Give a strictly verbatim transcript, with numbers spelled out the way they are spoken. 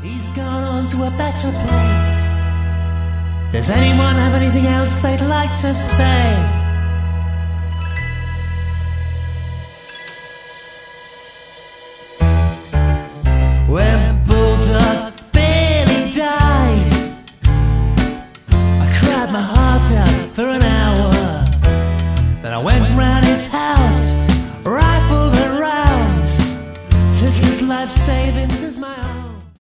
He's gone on to a better place. Does anyone have anything else they'd like to say? When Bulldog barely died, I cried my heart out for an hour. Then I went